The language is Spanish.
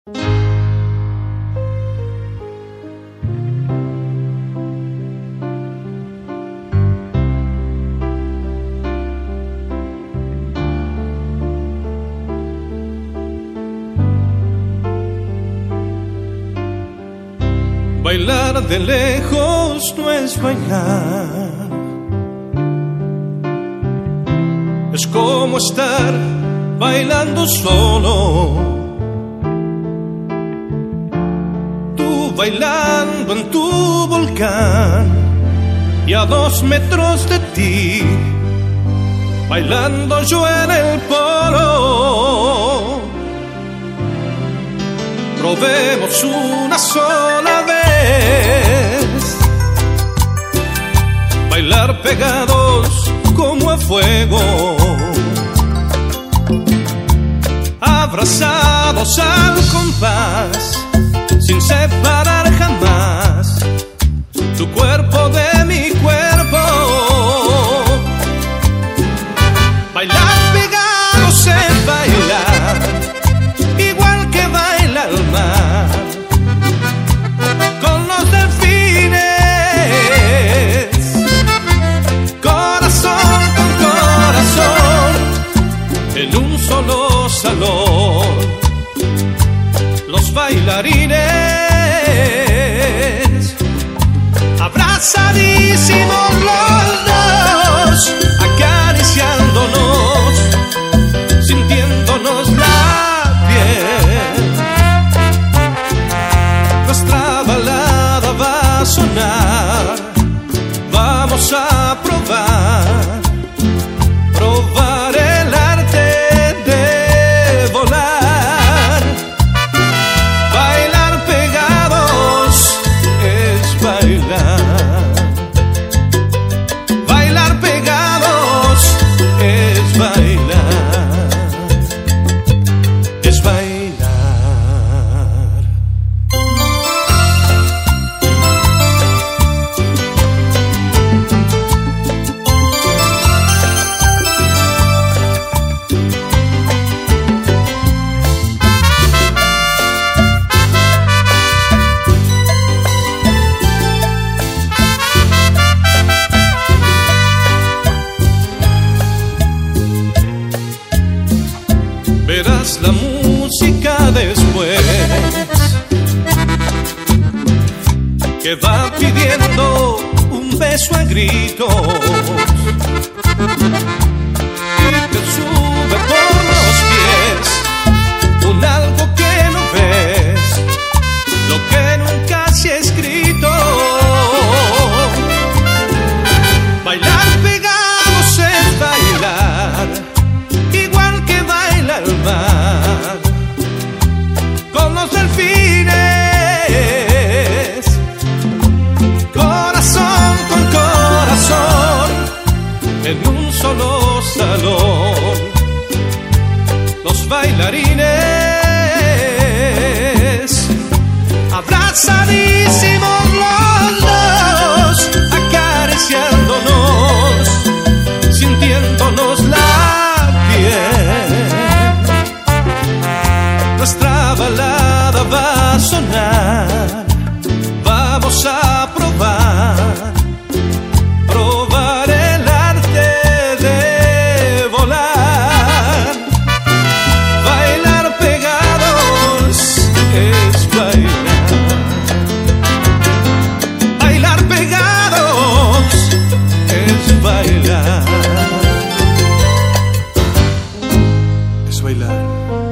Bailar de lejos no es bailar, es como estar bailando solo. Tú bailando en tu volcán y a 2 metros de ti, bailando yo en el polo. Probemos una sola vez bailar pegados como a fuego, abrazados al compás, sin separar jamás tu cuerpo de mi cuerpo. Bailar pegados es bailar, igual que baila el mar con los delfines, corazón con corazón, en un solo salón. Los bailarines abrazadísimos los dos, acariciándonos, sintiéndonos la piel. Nuestra balada va a sonar, vamos a probar, probar el arte de volar. Bailar pegados es bailar, bailar pegados es bailar, es bailar. Verás la música después, que va pidiendo un beso a gritos y te sube por los pies un algo que no ves, lo que nunca se ha escrito. Bailar pegados es bailar, igual que baila el mar con los delfines, corazón con corazón, en un solo salón. Los bailarines abrazadísimos los dos, acariciándonos, sintiéndonos la piel. Nuestra balada va a sonar, vamos a probar, probar el arte de volar. Bailar pegados es bailar, bailar pegados es bailar, es bailar.